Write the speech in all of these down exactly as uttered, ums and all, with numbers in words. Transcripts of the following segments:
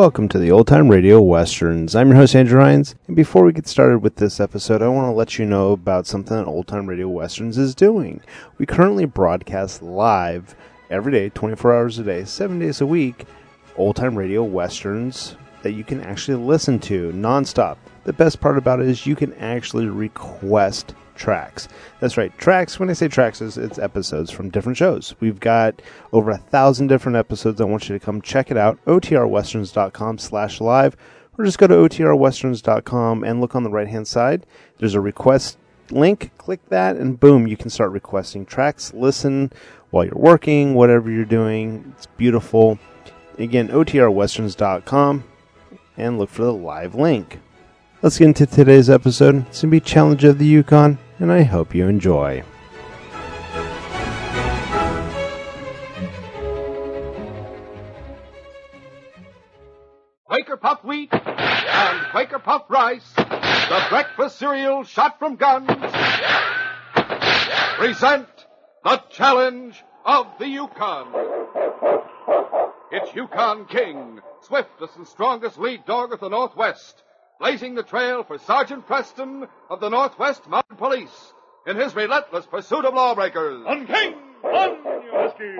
Welcome to the Old Time Radio Westerns. I'm your host, Andrew Hines, and before we get started with this episode, I want to let you know about something that Old Time Radio Westerns is doing. We currently broadcast live every day, twenty-four hours a day, seven days a week, Old Time Radio Westerns that you can actually listen to nonstop. The best part about it is you can actually request tracks. That's right, tracks. When I say tracks, it's, it's episodes from different shows. We've got over a thousand different episodes. I want you to come check it out. O T R westerns dot com slash live, or just go to O T R westerns dot com and look on the right hand side. There's a request link. Click that, and boom, you can start requesting tracks. Listen while you're working, whatever you're doing. It's beautiful. Again, O T R westerns dot com, and look for the live link. Let's get into today's episode. It's going to be Challenge of the Yukon, and I hope you enjoy. Quaker Puff Wheat and Quaker Puff Rice, the breakfast cereal shot from guns, present the Challenge of the Yukon. It's Yukon King, swiftest and strongest lead dog of the Northwest, blazing the trail for Sergeant Preston of the Northwest Mounted Police in his relentless pursuit of lawbreakers. On King! On, you huskies!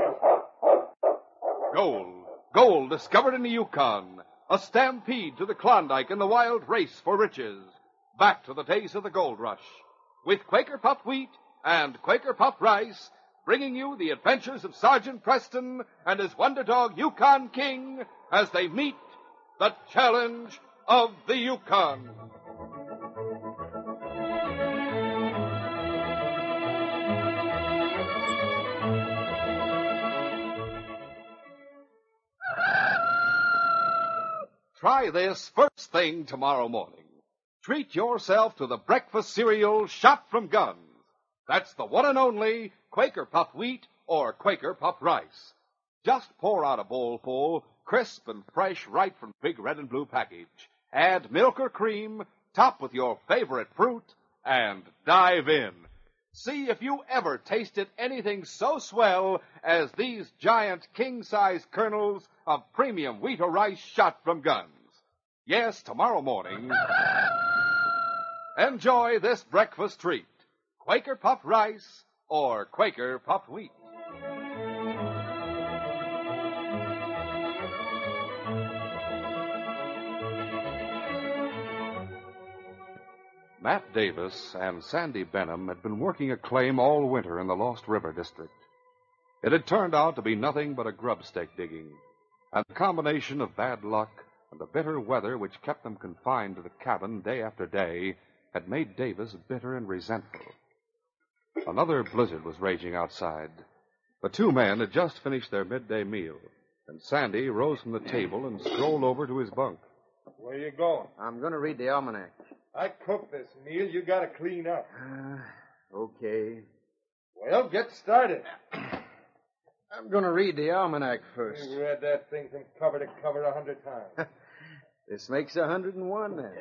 Gold. Gold discovered in the Yukon. A stampede to the Klondike in the wild race for riches. Back to the days of the gold rush. With Quaker Puff Wheat and Quaker Puff Rice, bringing you the adventures of Sergeant Preston and his wonder dog Yukon King as they meet the Challenge of the Yukon. Try this first thing tomorrow morning. Treat yourself to the breakfast cereal shot from guns. That's the one and only Quaker Puff Wheat or Quaker Puff Rice. Just pour out a bowl full, crisp and fresh right from big red and blue package. Add milk or cream, top with your favorite fruit, and dive in. See if you ever tasted anything so swell as these giant king-size kernels of premium wheat or rice shot from guns. Yes, tomorrow morning, enjoy this breakfast treat. Quaker Puff Rice or Quaker Puff Wheat. Matt Davis and Sandy Benham had been working a claim all winter in the Lost River district. It had turned out to be nothing but a grub stake digging, and the combination of bad luck and the bitter weather which kept them confined to the cabin day after day had made Davis bitter and resentful. Another blizzard was raging outside. The two men had just finished their midday meal, and Sandy rose from the table and strolled over to his bunk. Where you going? I'm going to read the almanac. I cooked this meal. You got to clean up. Uh, okay. Well, get started. I'm going to read the almanac first. You've read that thing from cover to cover a hundred times. This makes a hundred and one, then.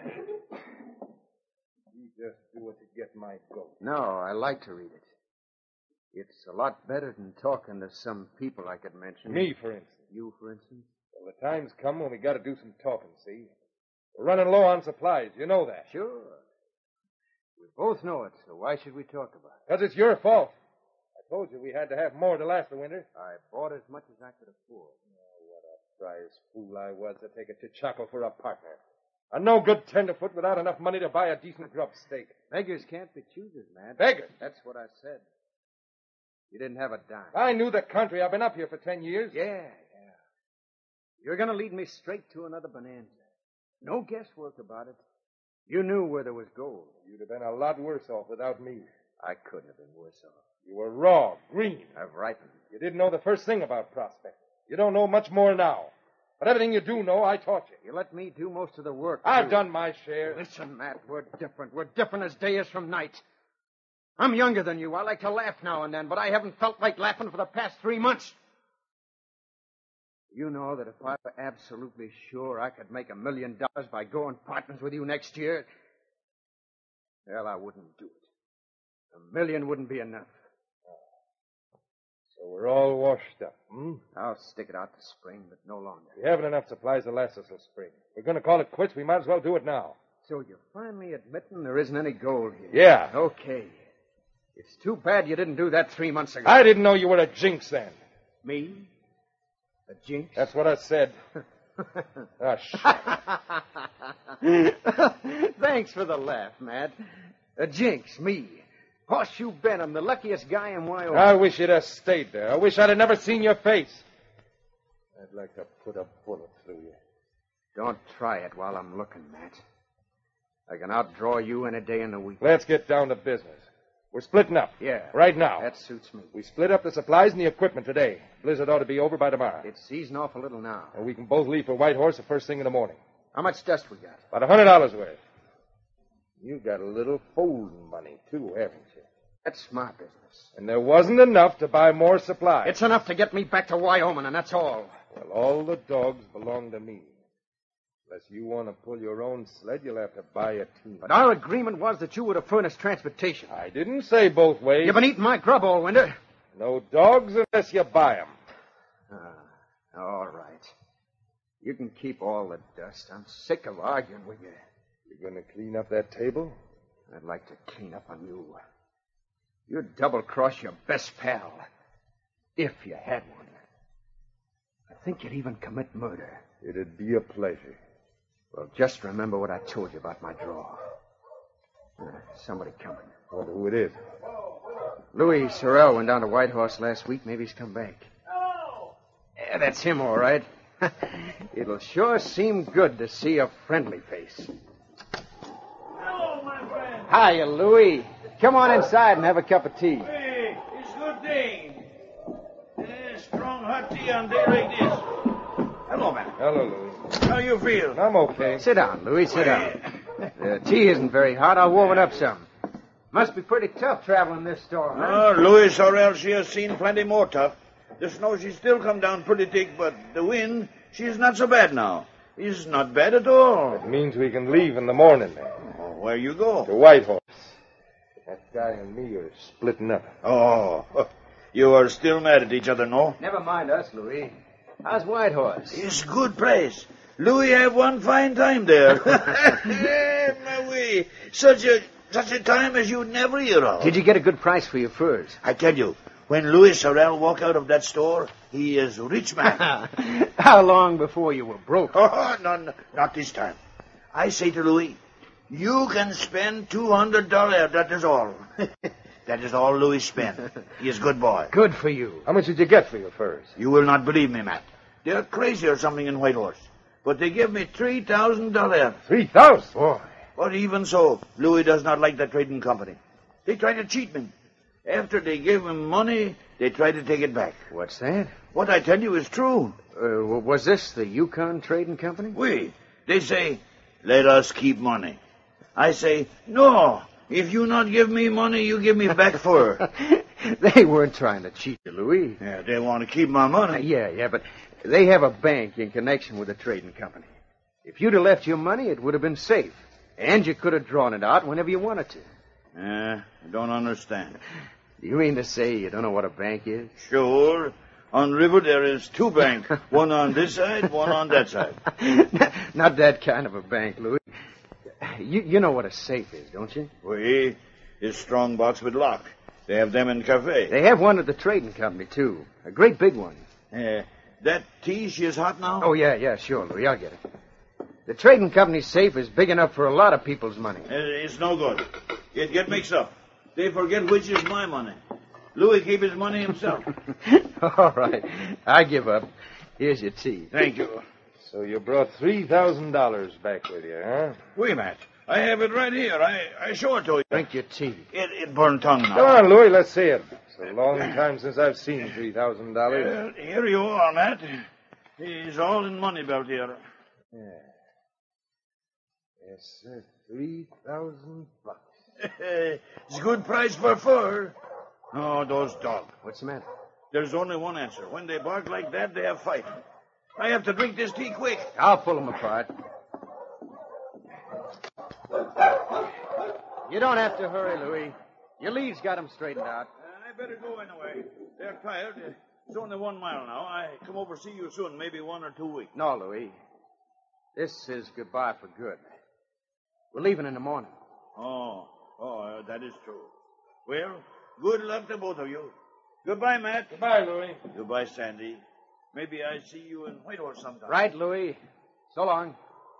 You just do it to get my goat. No, I like to read it. It's a lot better than talking to some people I could mention. Me, for instance. You, for instance? Well, the time's come when we got to do some talking, see? We're running low on supplies. You know that. Sure. We both know it, so why should we talk about it? Because it's your fault. I told you we had to have more to last the winter. I bought as much as I could afford. Oh, what a prize fool I was to take a Chichaco for a partner. A no-good tenderfoot without enough money to buy a decent grub steak. Beggars can't be choosers, man. Beggars? That's what I said. You didn't have a dime. I knew the country. I've been up here for ten years. Yeah, yeah. You're going to lead me straight to another bonanza. No guesswork about it. You knew where there was gold. You'd have been a lot worse off without me. I couldn't have been worse off. You were raw, green. I've ripened. You didn't know the first thing about prospecting. You don't know much more now. But everything you do know, I taught you. You let me do most of the work. I've too. done my share. Listen, Matt, we're different. We're different as day is from night. I'm younger than you. I like to laugh now and then, but I haven't felt like laughing for the past three months. You know that if I were absolutely sure I could make a million dollars by going partners with you next year, well, I wouldn't do it. A million wouldn't be enough. So we're all washed up, hmm? I'll stick it out to spring, but no longer. We haven't enough supplies to last us till spring. We're going to call it quits. We might as well do it now. So you're finally admitting there isn't any gold here? Yeah. Okay. It's too bad you didn't do that three months ago. I didn't know you were a jinx then. Me? A jinx? That's what I said. Ah, shit. Thanks for the laugh, Matt. A jinx, me. Horseshoe Benham, the luckiest guy in Wyoming. I wish you'd have stayed there. I wish I'd have never seen your face. I'd like to put a bullet through you. Don't try it while I'm looking, Matt. I can outdraw you any day in the week. Let's get down to business. We're splitting up. Yeah. Right now. That suits me. We split up the supplies and the equipment today. Blizzard ought to be over by tomorrow. It's easing off a little now. And we can both leave for Whitehorse the first thing in the morning. How much dust we got? About a hundred dollars worth. You got a little folding money, too, haven't you? That's my business. And there wasn't enough to buy more supplies. It's enough to get me back to Wyoming, and that's all. Well, all the dogs belong to me. Unless you want to pull your own sled, you'll have to buy a team. But our agreement was that you would have furnished transportation. I didn't say both ways. You've been eating my grub all winter. No dogs unless you buy them. Ah, all right. You can keep all the dust. I'm sick of arguing with you. You're going to clean up that table? I'd like to clean up on you. You'd double-cross your best pal. If you had one. I think you'd even commit murder. It'd be a pleasure. Well, just remember what I told you about my draw. Uh, somebody coming. Wonder who it is. Louis Sorrell went down to Whitehorse last week. Maybe he's come back. Oh. Yeah, that's him, all right. It'll sure seem good to see a friendly face. Hello, my friend. Hiya, Louis. Come on inside and have a cup of tea. Hey, it's good day. Yeah, strong hot tea on day like this. Hello, man. Hello, Louis. How you feel? I'm okay. Sit down, Louis. Sit down. The tea isn't very hot. I'll warm it up some. Must be pretty tough traveling this storm, huh? Oh, Louis Sorrell, she has seen plenty more tough. The snow, she's still come down pretty thick, but the wind, she's not so bad now. It's not bad at all. It means we can leave in the morning, then. Oh, where you go? To Whitehorse. That guy and me are splitting up. Oh, you are still mad at each other, no? Never mind us, Louis. How's Whitehorse? It's good place. Louis have one fine time there. My way. Such a such a time as you'd never hear of. Did you get a good price for your furs? I tell you, when Louis Sorrell walk out of that store, he is a rich man. How long before you were broke? Oh, no, no, not this time. I say to Louis, you can spend two hundred dollars, that is all. That is all Louis spent. He is a good boy. Good for you. How much did you get for your furs? You will not believe me, Matt. They're crazy or something in Whitehorse. But they give me three thousand dollars. Three thousand? Boy. But even so, Louis does not like that trading company. They try to cheat me. After they give him money, they try to take it back. What's that? What I tell you is true. Uh, was this the Yukon Trading Company? We. They say, let us keep money. I say, no. If you not give me money, you give me back fur. They weren't trying to cheat you, Louis. Yeah, they want to keep my Uh, money. yeah, yeah, but they have a bank in connection with the trading company. If you'd have left your money, it would have been safe. And you could have drawn it out whenever you wanted to. Yeah, I don't understand. You mean to say you don't know what a bank is? Sure. On river there is two banks. One on this side, one on that side. Not that kind of a bank, Louis. You, you know what a safe is, don't you? We is strong box with lock. They have them in the cafe. They have one at the trading company, too. A great big one. Uh, that tea, she is hot now? Oh, yeah, yeah, sure, Louis. I'll get it. The trading company's safe is big enough for a lot of people's money. Uh, it's no good. It get mixed up. They forget which is my money. Louis keep his money himself. All right. I give up. Here's your tea. Thank you. So you brought three thousand dollars back with you, huh? Wait, Matt. I have it right here. I, I show it to you. Drink your tea. It, it burned tongue now. Come on, Louis, let's see it. It's a long time since I've seen three thousand dollars. Well, here you are, Matt. It's all in money belt here. Yeah. Yes, sir. Three thousand bucks. It's a good price for fur. Oh, those dogs. What's the matter? There's only one answer. When they bark like that, they have fight. I have to drink this tea quick. I'll pull them apart. You don't have to hurry, Louis. Your leaves got them straightened out. Uh, I better go anyway. They're tired. It's only one mile now. I come over to see you soon, maybe one or two weeks. No, Louis. This is goodbye for good. We're leaving in the morning. Oh, oh, uh, that is true. Well, good luck to both of you. Goodbye, Matt. Goodbye, Louis. Goodbye, Sandy. Maybe I see you in Whitehorse sometime. Right, Louis. So long.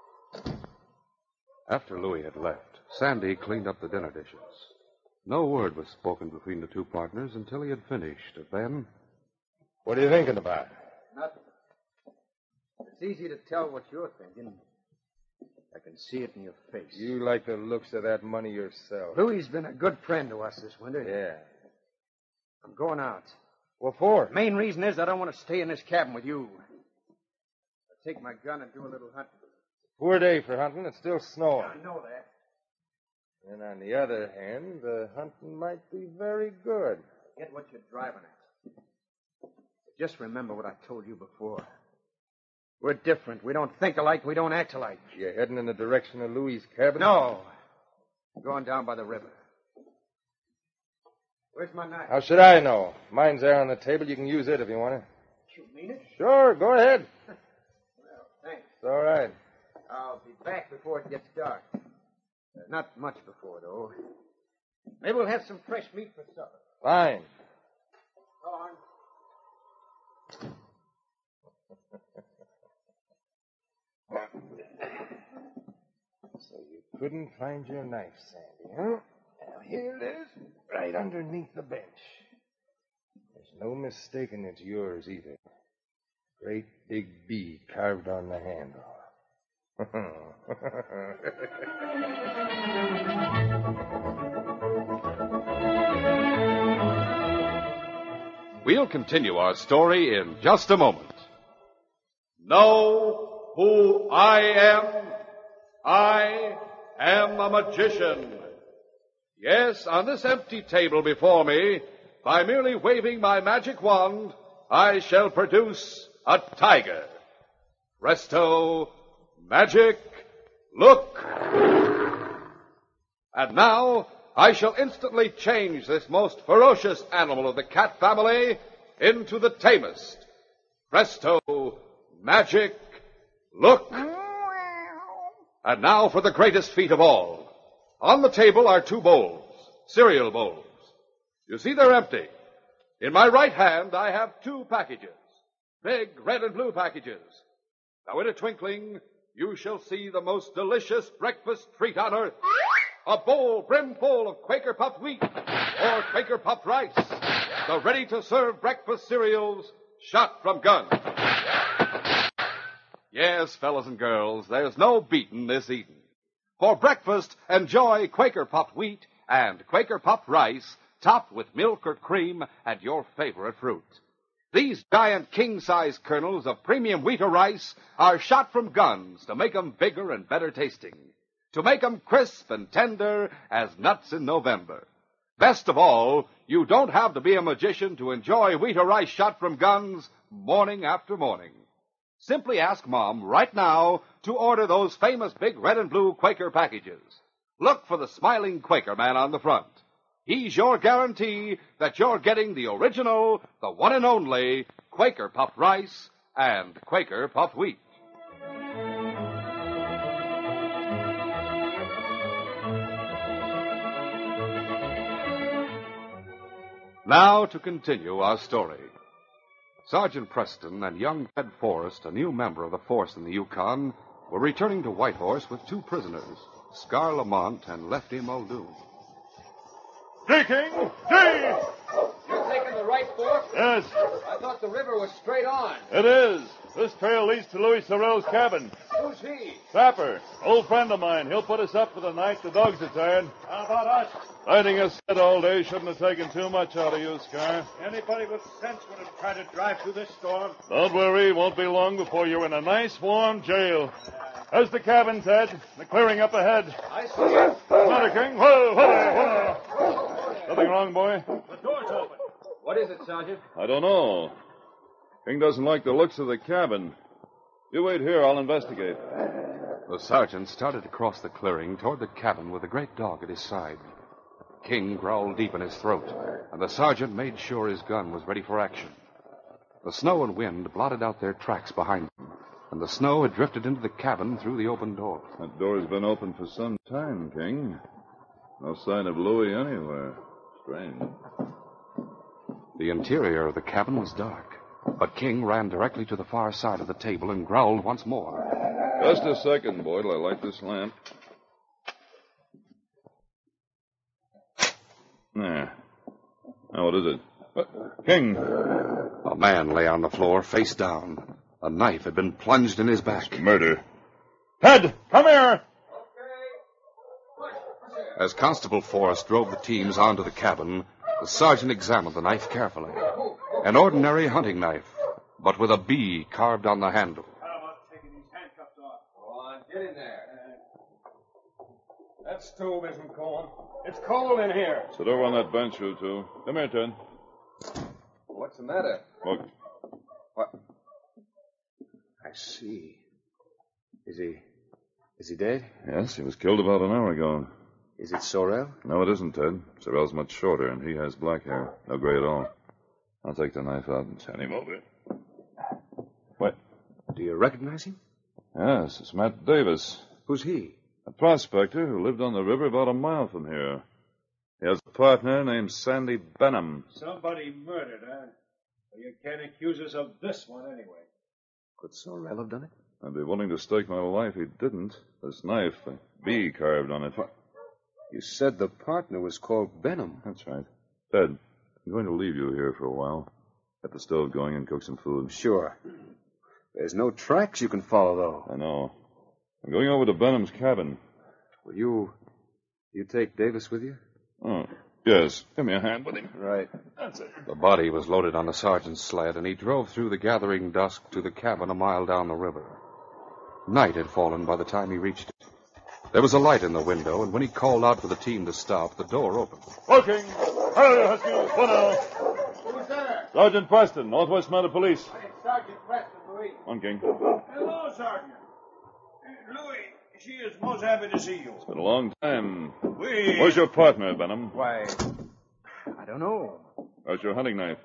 After Louis had left, Sandy cleaned up the dinner dishes. No word was spoken between the two partners until he had finished. Then, What are you thinking about? Nothing. It's easy to tell what you're thinking. I can see it in your face. You like the looks of that money yourself. Louis's been a good friend to us this winter. Yeah. I'm going out. What for? Main reason is I don't want to stay in this cabin with you. I'll take my gun and do a little hunting. Poor day for hunting. It's still snowing. I know that. And on the other hand, the hunting might be very good. Get what you're driving at. Just remember what I told you before. We're different. We don't think alike. We don't act alike. You're heading in the direction of Louis's cabin? No. I'm going down by the river. Where's my knife? How should I know? Mine's there on the table. You can use it if you want to. You mean it? Sure, go ahead. Well, thanks. It's all right. I'll be back before it gets dark. Uh, not much before, though. Maybe we'll have some fresh meat for supper. Fine. Go on. So you couldn't find your knife, Sandy, huh? Well, here it is, right underneath the bench. There's no mistaking it's yours either. Great big B carved on the handle. we'll continue our story in just a moment. Know who I am? I am a magician. Yes, on this empty table before me, by merely waving my magic wand, I shall produce a tiger. Presto, magic, look. And now I shall instantly change this most ferocious animal of the cat family into the tamest. Presto, magic, look. And now for the greatest feat of all. On the table are two bowls, cereal bowls. You see they're empty. In my right hand I have two packages, big red and blue packages. Now in a twinkling, you shall see the most delicious breakfast treat on earth. A bowl brimful of Quaker puffed wheat or Quaker puffed rice. The ready-to-serve breakfast cereals shot from guns. Yes, fellas and girls, there's no beating this eating. For breakfast, enjoy Quaker puffed wheat and Quaker puffed rice topped with milk or cream and your favorite fruit. These giant king-size kernels of premium wheat or rice are shot from guns to make 'em bigger and better tasting, to make 'em crisp and tender as nuts in November. Best of all, you don't have to be a magician to enjoy wheat or rice shot from guns morning after morning. Simply ask Mom right now to order those famous big red and blue Quaker packages. Look for the smiling Quaker man on the front. He's your guarantee that you're getting the original, the one and only Quaker puffed rice and Quaker puffed wheat. Now to continue our story. Sergeant Preston and young Ted Forrest, a new member of the force in the Yukon, were returning to Whitehorse with two prisoners, Scar Lamont and Lefty Muldoon. Speaking! Gee! You're taking the right fork? Yes, I thought the river was straight on. it is. This trail leads to Louis Sorrell's cabin. Who's he? Sapper, old friend of mine. He'll put us up for the night. The dogs are tired. How about us? Fighting us set all day shouldn't have taken too much out of you, Scar. Anybody with sense would have tried to drive through this storm. Don't worry, won't be long before you're in a nice warm jail. How's the cabin, Ted? The clearing up ahead. I see it. Matter, King? Whoa, whoa, whoa. Nothing wrong, boy? The door's open. What is it, Sergeant? I don't know. King doesn't like the looks of the cabin. You wait here, I'll investigate. The sergeant started across the clearing toward the cabin with the great dog at his side. King growled deep in his throat, and the sergeant made sure his gun was ready for action. The snow and wind blotted out their tracks behind them, and the snow had drifted into the cabin through the open door. That door's been open for some time, King. No sign of Louis anywhere. Strange. The interior of the cabin was dark, but King ran directly to the far side of the table and growled once more. Just a second, boy, till I light this lamp. There. Now, what is it? Uh, King! A man lay on the floor, face down. A knife had been plunged in his back. Murder. Ted, come here! As Constable Forrest drove the teams onto the cabin, the sergeant examined the knife carefully. An ordinary hunting knife, but with a B carved on the handle. How about taking these handcuffs off? Go on, get in there. That stove isn't cold. It's cold in here. Sit over on that bench, you two. Come here, Ted. What's the matter? Look. What? I see. Is he... is he dead? Yes, he was killed about an hour ago. Is it Sorrel? No, it isn't, Ted. Sorrel's much shorter, and he has black hair. No gray at all. I'll take the knife out and hand him over. What? Do you recognize him? Yes, it's Matt Davis. Who's he? A prospector who lived on the river about a mile from here. He has a partner named Sandy Benham. Somebody murdered, huh? Well, you can't accuse us of this one anyway. Could Sorrel have done it? I'd be willing to stake my life he didn't. This knife, a B carved on it. You said the partner was called Benham. That's right. Ted, I'm going to leave you here for a while. Get the stove going and cook some food. Sure. There's no tracks you can follow, though. I know. I'm going over to Benham's cabin. Will you... you take Davis with you? Oh, yes. Give me a hand with him. Right. That's it. The body was loaded on the sergeant's sled, and he drove through the gathering dusk to the cabin a mile down the river. Night had fallen by the time he reached it. There was a light in the window, and when he called out for the team to stop, the door opened. Working! Hurry, Husky! One now. Who's there? Sergeant Preston, Northwest Mounted Police. Hey, Sergeant Preston, Louis. On, King. Hello, Sergeant. Uh, Louis, she is most happy to see you. It's been a long time. We... Where's your partner, Benham? Why, I don't know. Where's your hunting knife?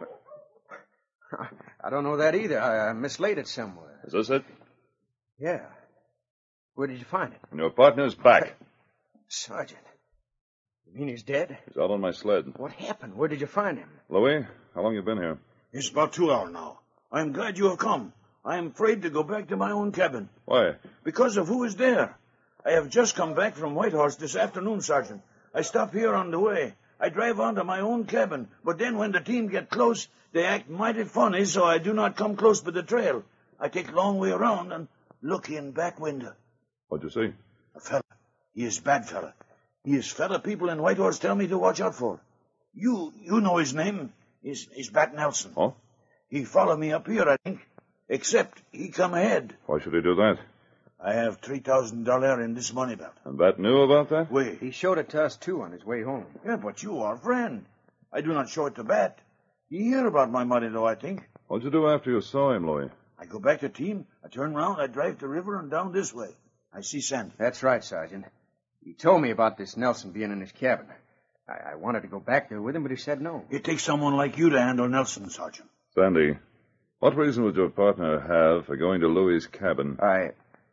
I don't know that either. I, I mislaid it somewhere. Is this it? Yeah. Where did you find it? And your partner's back. Sergeant. You mean he's dead? He's out on my sled. What happened? Where did you find him? Louis, how long you been here? It's about two hours now. I am glad you have come. I am afraid to go back to my own cabin. Why? Because of who is there. I have just come back from Whitehorse this afternoon, Sergeant. I stop here on the way. I drive on to my own cabin, but then when the team get close, they act mighty funny, so I do not come close by the trail. I take long way around and look in back window. What'd you see? A fella. He is bad fella. He is fella people in Whitehorse tell me to watch out for. You you know his name. He's, he's Bat Nelson. Oh? He follow me up here, I think. Except he come ahead. Why should he do that? I have three thousand dollars in this money belt. And Bat knew about that? Wait. He showed it to us, too, on his way home. Yeah, but you are friend. I do not show it to Bat. He hear about my money, though, I think. What'd you do after you saw him, Louis? I go back to team. I turn round. I drive to river and down this way. I see Sandy. That's right, Sergeant. He told me about this Nelson being in his cabin. I, I wanted to go back there with him, but he said no. It takes someone like you to handle Nelson, Sergeant. Sandy, what reason would your partner have for going to Louis's cabin? I...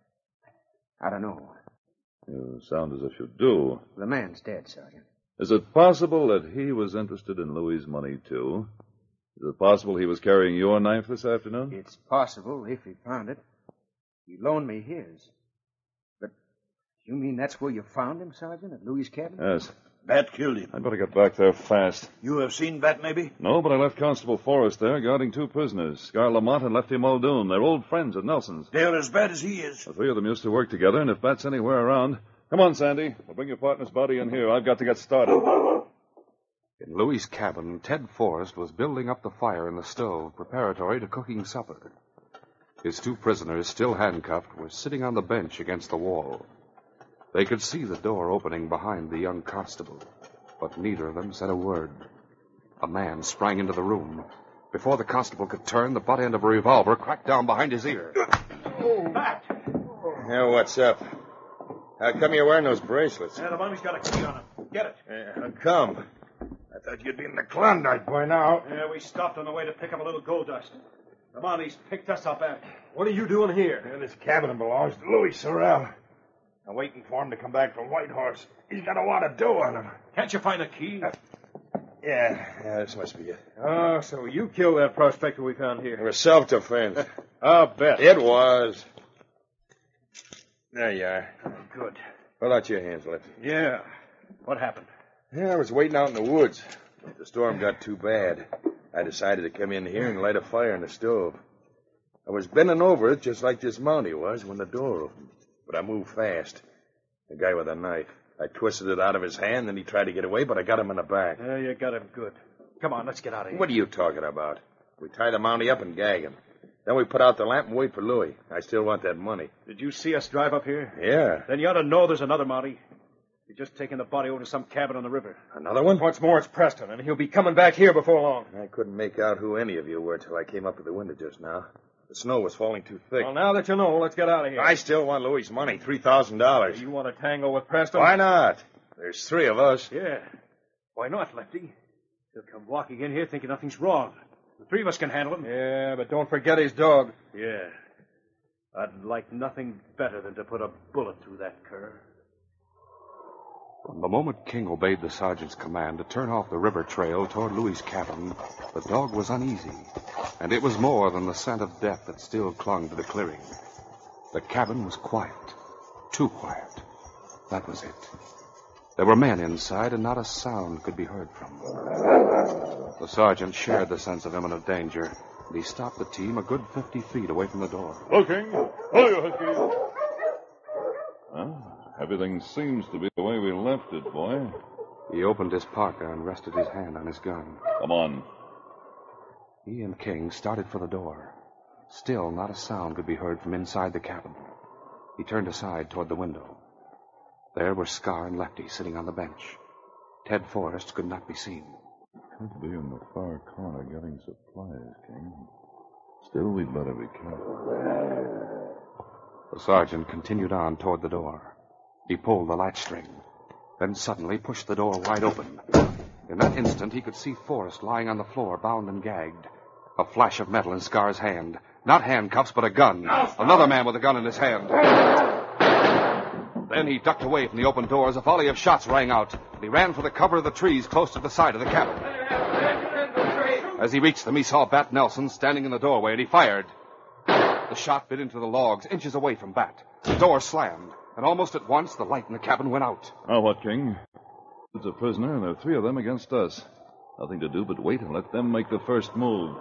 I don't know. You sound as if you do. The man's dead, Sergeant. Is it possible that he was interested in Louis's money, too? Is it possible he was carrying your knife this afternoon? It's possible, if he found it. He loaned me his. But you mean that's where you found him, Sergeant, at Louis's cabin? Yes. Bat killed him. I'd better get back there fast. You have seen Bat, maybe? No, but I left Constable Forrest there guarding two prisoners, Scar Lamont and Lefty Muldoon. They're old friends at Nelson's. They're as bad as he is. The three of them used to work together, and if Bat's anywhere around... Come on, Sandy. I'll bring your partner's body in here. I've got to get started. In Louis's cabin, Ted Forrest was building up the fire in the stove, preparatory to cooking supper. His two prisoners, still handcuffed, were sitting on the bench against the wall. They could see the door opening behind the young constable, but neither of them said a word. A man sprang into the room. Before the constable could turn, the butt end of a revolver cracked down behind his ear. Yeah, what's up? How come you're wearing those bracelets? Yeah, the mommy's got a key on him. Get it. Uh, how come? I thought you'd be in the Klondike by now. Yeah, we stopped on the way to pick up a little gold dust. The Mounties picked us up after. What are you doing here? Yeah, this cabin belongs to Louis Sorrell. I'm waiting for him to come back from Whitehorse. He's got a lot of dough on him. Can't you find a key? Uh, yeah, yeah, this must be it. Oh, so you killed that prospector we found It here. was self-defense. I'll bet. It was. There you are. Good. Pull out your hands, Lefty. Yeah. What happened? Yeah, I was waiting out in the woods. But the storm got too bad. I decided to come in here and light a fire in the stove. I was bending over it just like this Mountie was when the door opened. But I moved fast. The guy with a knife. I twisted it out of his hand, then he tried to get away, but I got him in the back. Yeah, you got him good. Come on, let's get out of here. What are you talking about? We tie the Mountie up and gag him. Then we put out the lamp and wait for Louis. I still want that money. Did you see us drive up here? Yeah. Then you ought to know there's another Mountie. You're just taking the body over to some cabin on the river. Another one? What's more, it's Preston, and he'll be coming back here before long. I couldn't make out who any of you were till I came up to the window just now. The snow was falling too thick. Well, now that you know, let's get out of here. I still want Louis' money, three thousand dollars. You want to tango with Preston? Why not? There's three of us. Yeah. Why not, Lefty? He'll come walking in here thinking nothing's wrong. The three of us can handle him. Yeah, but don't forget his dog. Yeah. I'd like nothing better than to put a bullet through that cur. From the moment King obeyed the sergeant's command to turn off the river trail toward Louis' cabin, the dog was uneasy, and it was more than the scent of death that still clung to the clearing. The cabin was quiet, too quiet. That was it. There were men inside, and not a sound could be heard from them. The sergeant shared the sense of imminent danger, and he stopped the team a good fifty feet away from the door. Looking. Oh, you Huskies. Well, everything seems to be the way we left it, boy. He opened his parka and rested his hand on his gun. Come on. He and King started for the door. Still, not a sound could be heard from inside the cabin. He turned aside toward the window. There were Scar and Lefty sitting on the bench. Ted Forrest could not be seen. Could be in the far corner getting supplies, King. Still, we'd better be careful. The sergeant continued on toward the door. He pulled the latch string, then suddenly pushed the door wide open. In that instant, he could see Forrest lying on the floor, bound and gagged. A flash of metal in Scar's hand. Not handcuffs, but a gun. Another man with a gun in his hand. Then he ducked away from the open door as a volley of shots rang out. He ran for the cover of the trees close to the side of the cabin. As he reached them, he saw Bat Nelson standing in the doorway, and he fired. The shot bit into the logs, inches away from Bat. The door slammed, and almost at once, the light in the cabin went out. Now what, King? It's a prisoner, and there are three of them against us. Nothing to do but wait and let them make the first move.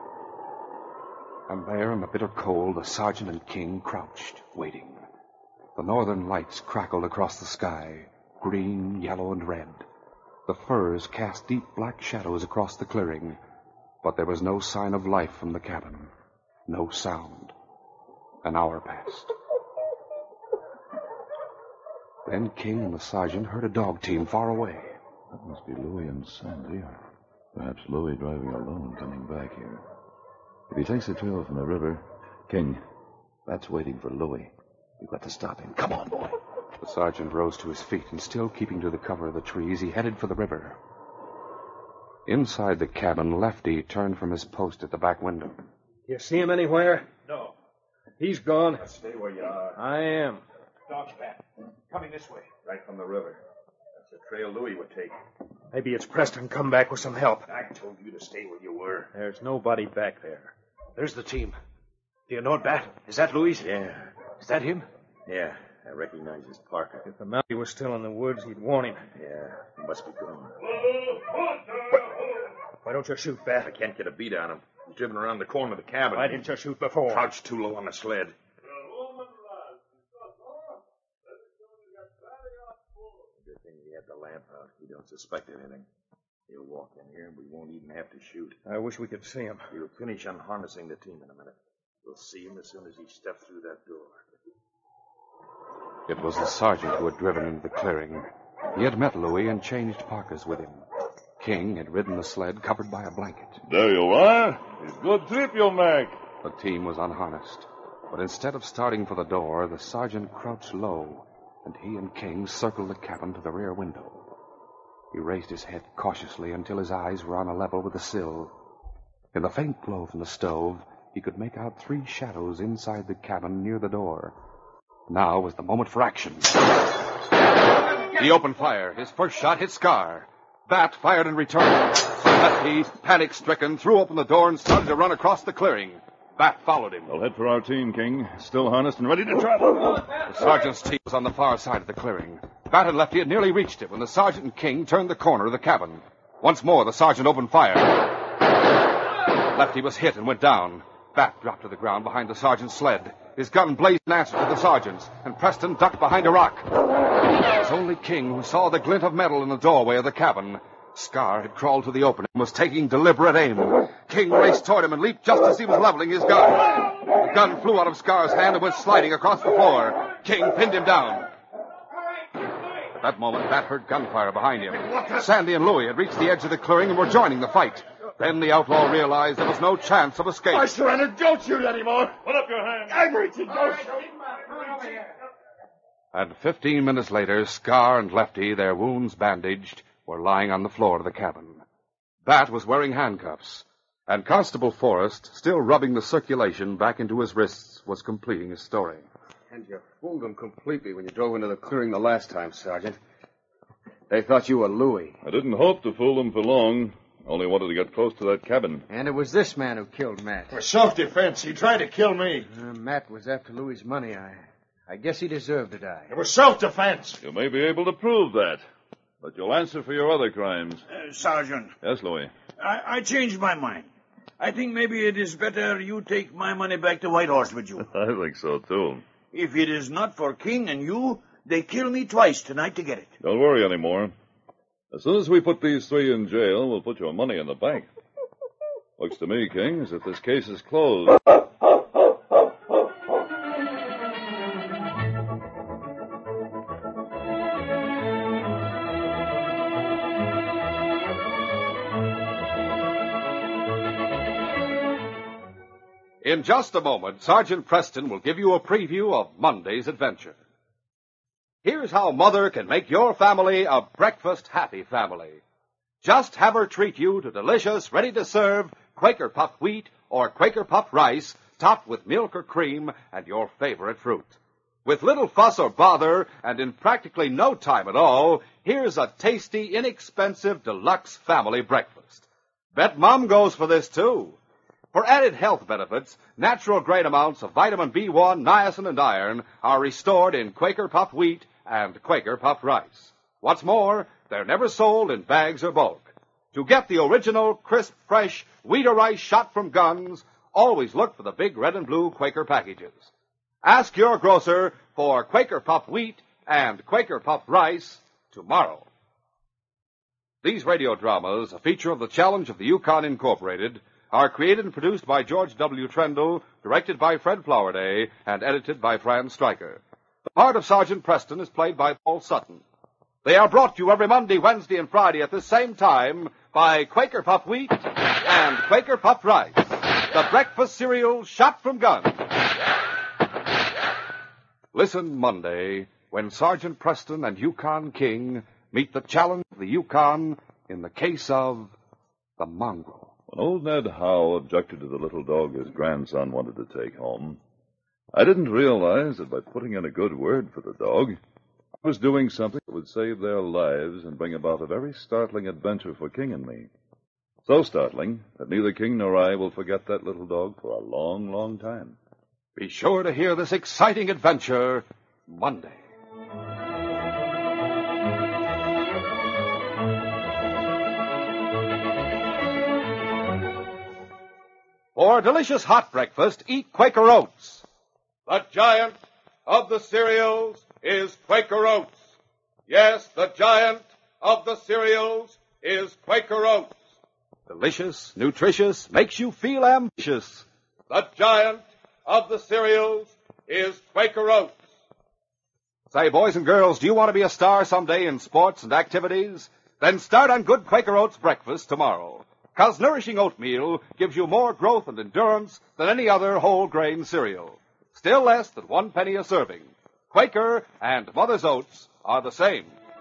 And there in the bitter cold, the sergeant and King crouched, waiting. The northern lights crackled across the sky, green, yellow, and red. The firs cast deep black shadows across the clearing, but there was no sign of life from the cabin, no sound. An hour passed. Then King and the sergeant heard a dog team far away. That must be Louis and Sandy, or perhaps Louis driving alone coming back here. If he takes the trail from the river, King, that's waiting for Louis. You've got to stop him. Come on, boy. The sergeant rose to his feet, and still keeping to the cover of the trees, he headed for the river. Inside the cabin, Lefty turned from his post at the back window. You see him anywhere? No. He's gone. Stay where you are. I am. Dog's back. Coming this way. Right from the river. That's the trail Louis would take. Maybe it's Preston come back with some help. I told you to stay where you were. There's nobody back there. There's the team. Do you know it, Bat? Is that Louis? Yeah. Is that him? Yeah. I recognize his parka. If the Mountie was still in the woods, he'd warn him. Yeah. He must be gone. Why don't you shoot, Bat? I can't get a beat on him. He's driven around the corner of the cabin. Why didn't you shoot before? Crouched too low on the sled. Good thing we had the lamp out. He don't suspect anything. He'll walk in here, and we won't even have to shoot. I wish we could see him. We'll finish unharnessing the team in a minute. We'll see him as soon as he steps through that door. It was the sergeant who had driven into the clearing. He had met Louis and changed parkas with him. King had ridden the sled covered by a blanket. There you are. It's good trip you'll make. The team was unharnessed. But instead of starting for the door, the sergeant crouched low and he and King circled the cabin to the rear window. He raised his head cautiously until his eyes were on a level with the sill. In the faint glow from the stove, he could make out three shadows inside the cabin near the door. Now was the moment for action. He opened fire. His first shot hit Scar. Bat fired in return. Lefty, panic-stricken, threw open the door and started to run across the clearing. Bat followed him. I'll head for our team, King. Still harnessed and ready to travel. The sergeant's team was on the far side of the clearing. Bat and Lefty had nearly reached it when the sergeant and King turned the corner of the cabin. Once more, the sergeant opened fire. Lefty was hit and went down. Bat dropped to the ground behind the sergeant's sled. His gun blazed in answer to the sergeant's, and Preston ducked behind a rock. It was only King who saw the glint of metal in the doorway of the cabin. Scar had crawled to the opening and was taking deliberate aim. King raced toward him and leaped just as he was leveling his gun. The gun flew out of Scar's hand and went sliding across the floor. King pinned him down. At that moment, Bat heard gunfire behind him. Sandy and Louie had reached the edge of the clearing and were joining the fight. Then the outlaw realized there was no chance of escape. I surrender. Don't shoot anymore. Put up your hands. I'm reaching. Don't shoot. And fifteen minutes later, Scar and Lefty, their wounds bandaged, were lying on the floor of the cabin. Bat was wearing handcuffs, and Constable Forrest, still rubbing the circulation back into his wrists, was completing his story. And you fooled them completely when you drove into the clearing the last time, Sergeant. They thought you were Louie. I didn't hope to fool them for long. Only wanted to get close to that cabin. And it was this man who killed Matt. For self-defense. He tried to kill me. Uh, Matt was after Louie's money. I, I guess he deserved to die. It was self-defense. You may be able to prove that. But you'll answer for your other crimes. Uh, Sergeant. Yes, Louis. I, I changed my mind. I think maybe it is better you take my money back to Whitehorse with you. I think so, too. If it is not for King and you, they kill me twice tonight to get it. Don't worry anymore. As soon as we put these three in jail, we'll put your money in the bank. Looks to me, King, as if this case is closed. In just a moment, Sergeant Preston will give you a preview of Monday's adventure. Here's how Mother can make your family a breakfast-happy family. Just have her treat you to delicious, ready-to-serve Quaker Puffed wheat or Quaker Puffed rice topped with milk or cream and your favorite fruit. With little fuss or bother and in practically no time at all, here's a tasty, inexpensive, deluxe family breakfast. Bet Mom goes for this, too. For added health benefits, natural-grade amounts of vitamin B one, niacin, and iron are restored in Quaker Puffed wheat and Quaker Puffed rice. What's more, they're never sold in bags or bulk. To get the original, crisp, fresh wheat or rice shot from guns, always look for the big red and blue Quaker packages. Ask your grocer for Quaker Puffed wheat and Quaker Puffed rice tomorrow. These radio dramas, a feature of the Challenge of the Yukon Incorporated, are created and produced by George W. Trendle, directed by Fred Flowerday, and edited by Fran Stryker. The part of Sergeant Preston is played by Paul Sutton. They are brought to you every Monday, Wednesday, and Friday at this same time by Quaker Puffed wheat and Quaker Puffed rice, the breakfast cereal shot from guns. Listen Monday when Sergeant Preston and Yukon King meet the challenge of the Yukon in the case of the mongrel. When old Ned Howe objected to the little dog his grandson wanted to take home, I didn't realize that by putting in a good word for the dog, I was doing something that would save their lives and bring about a very startling adventure for King and me. So startling that neither King nor I will forget that little dog for a long, long time. Be sure to hear this exciting adventure Monday. For a delicious hot breakfast, eat Quaker Oats. The giant of the cereals is Quaker Oats. Yes, the giant of the cereals is Quaker Oats. Delicious, nutritious, makes you feel ambitious. The giant of the cereals is Quaker Oats. Say, boys and girls, do you want to be a star someday in sports and activities? Then start on good Quaker Oats breakfast tomorrow. 'Cause nourishing oatmeal gives you more growth and endurance than any other whole grain cereal. Still less than one penny a serving. Quaker and Mother's Oats are the same.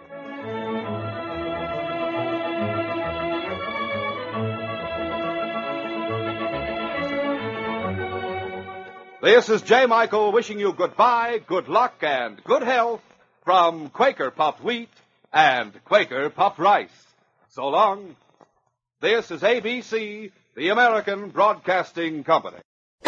This is J. Michael wishing you goodbye, good luck, and good health from Quaker Puffed Wheat and Quaker Puffed Rice. So long. This is A B C, the American Broadcasting Company.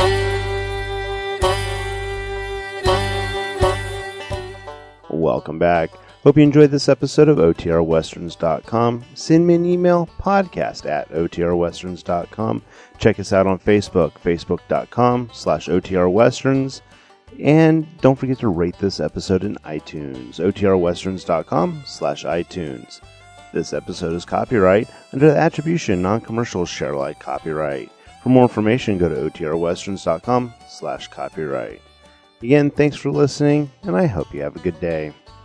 Welcome back. Hope you enjoyed this episode of O T R Westerns dot com. Send me an email, podcast at O T R Westerns dot com. Check us out on Facebook, facebook.com slash OTRWesterns. And don't forget to rate this episode in iTunes, O T R Westerns dot com slash iTunes. This episode is copyright under the attribution non-commercial share alike copyright. For more information, go to O T R Westerns dot com slash copyright. Again, thanks for listening, and I hope you have a good day.